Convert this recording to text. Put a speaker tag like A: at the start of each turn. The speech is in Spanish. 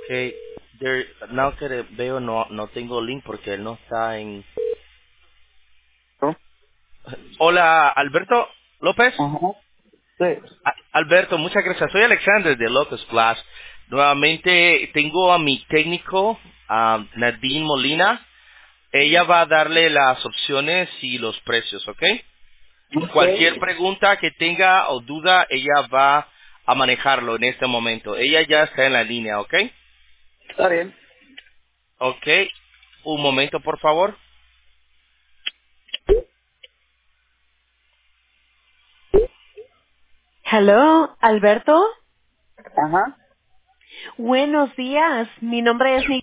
A: Now que veo no tengo link porque él no está en...
B: ¿No?
A: Hola, Alberto López.
B: Ajá. Sí.
A: Alberto, muchas gracias. Soy Alexander de Locust Splash. Nuevamente tengo a mi técnico, Nadine Molina. Ella va a darle las opciones y los precios, ¿ok?
B: Ok.
A: Cualquier pregunta que tenga o duda, ella va a manejarlo en este momento. Ella ya está en la línea, ¿ok?
B: Está bien.
A: Ok. Un momento, por favor. Hello, Alberto.
B: Ajá.
A: Buenos días. Mi nombre es